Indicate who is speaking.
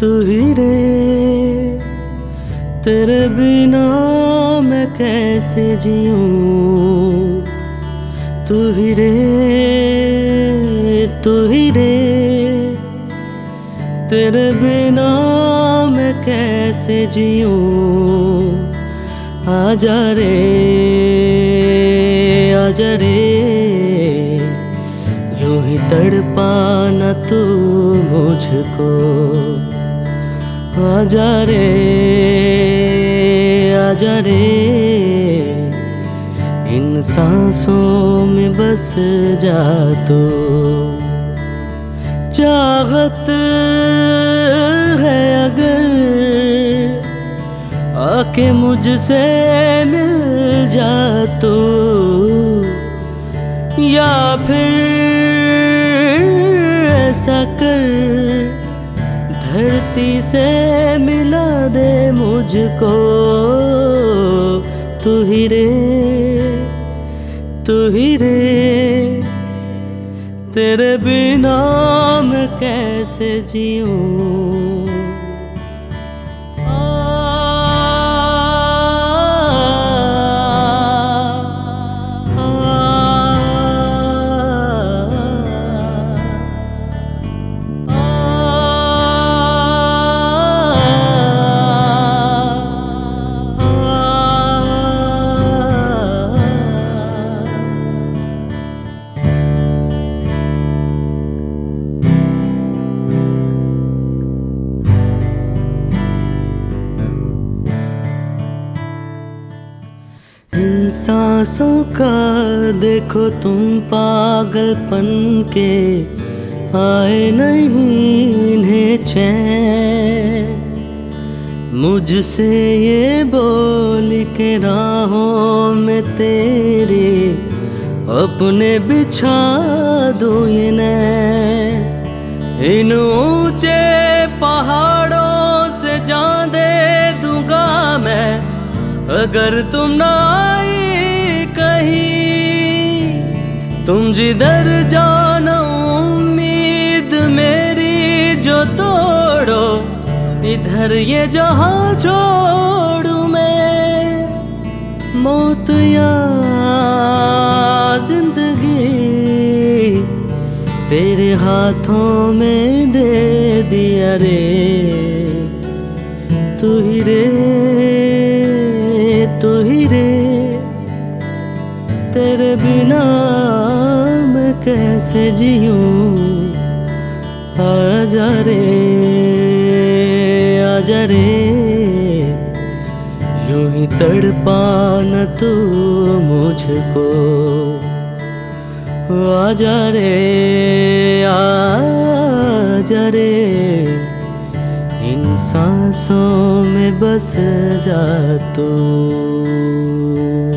Speaker 1: तू ही रे, तेरे बिना मैं कैसे जीऊं। तू ही रे, तू ही रे, तेरे बिना मैं कैसे जीऊं। आजा रे, आजा रे, यूं ही तड़पाना तू मुझको। आजा रे, आजा रे, इन सांसों में बस जा तू। चाहत है अगर आके मुझसे मिल जा तू, या फिर ऐसा कर धरती से मिला दे मुझको। तू ही रे, तू ही रे, तेरे बिना मैं कैसे जीऊं। इन सांसों का देखो तुम पागलपन के, आए नहीं इन्हें चैन। मुझसे ये बोल के राहों में तेरे अपने बिछा दो ये नैन। इन ऊंचे पहाड़ों से जान दे दूंगा मैं, अगर तुम ना आई कहीं। तुम जिधर जाना उम्मीद मेरी जो तोड़ो, इधर ये जहां छोड़ू मैं। मौत या जिंदगी तेरे हाथों में दे दिया रे। तू ही रे, तू ही रे, तेरे बिना मैं कैसे जीऊं। आजा रे, आजा रे, यूं ही तड़पाना तू मुझको। आजा रे, आजा रे, इन सांसों में बस जा तू।